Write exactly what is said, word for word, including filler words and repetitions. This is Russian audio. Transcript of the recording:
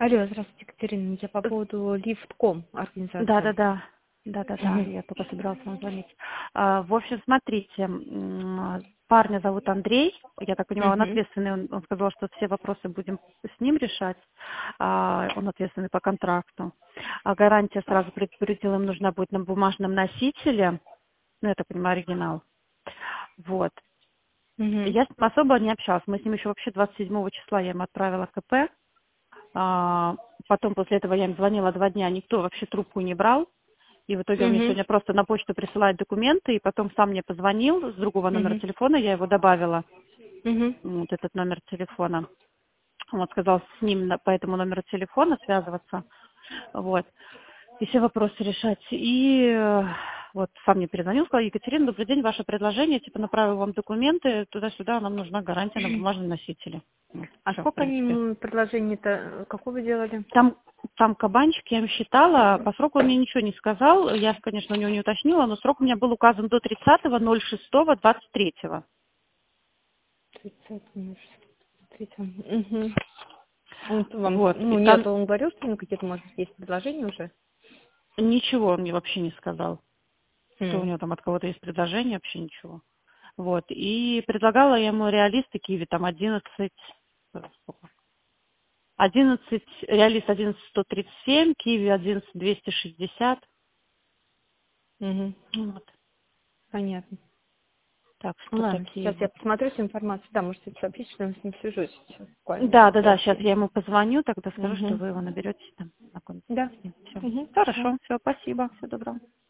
Алло, здравствуйте, Екатерина. Я по поводу лифт точка ком Да, организации. да, да. Да, да, да, Мгм. я только собиралась вам звонить. А, В общем, смотрите, м, парня зовут Андрей, я так понимаю, он Мгм. ответственный, он, он сказал, что все вопросы будем с ним решать, А, он ответственный по контракту. А гарантия, сразу предупредила, им нужна будет на бумажном носителе, ну, я так понимаю, оригинал. Вот. Мгм. Я с ним особо не общалась, мы с ним еще вообще двадцать седьмого числа я ему отправила КП, А, потом после этого я им звонила два дня, никто вообще трубку не брал. И в итоге он мне Мгм. сегодня просто на почту присылает документы, и потом сам мне позвонил с другого номера Мгм. телефона, я его добавила, Мгм. вот этот номер телефона. Вот, сказал с ним на- по этому номеру телефона связываться, вот, и все вопросы решать. И э, вот сам мне перезвонил, сказал: Екатерина, добрый день, ваше предложение, типа направил вам документы, туда-сюда, нам нужна гарантия на бумажном носителе. Вот, А все, в сколько принципе. ему предложений-то, какого вы делали? Там, там кабанчик, я им считала, по сроку он мне ничего не сказал, я, конечно, у него не уточнила, но срок у меня был указан до тридцатого ноль шестого двадцать третьего. тридцать минут. тридцать. Мгм. Он вам, Вот, и ну нет, там он говорил, что у него какие-то, может, есть предложения уже? ничего он мне вообще не сказал, что у М. него там от кого-то есть предложение, вообще ничего. Вот, и предлагала я ему реалисты Киви, там одиннадцать, сколько? одиннадцать, реалист одиннадцать сто тридцать семь, Киви одиннадцать двести шестьдесят. Мгм. Вот, Понятно. так Ну что ладно, такие сейчас я вот. посмотрю всю информацию. Да, можете сообщить, что я с ним свяжусь. Сейчас буквально Да, да, да, сейчас секундочку. я ему позвоню, тогда скажу, что Угу. вы его наберете, там, знакомитесь Да. с ним. Все. Угу. Все. Хорошо, все, спасибо, всего доброго.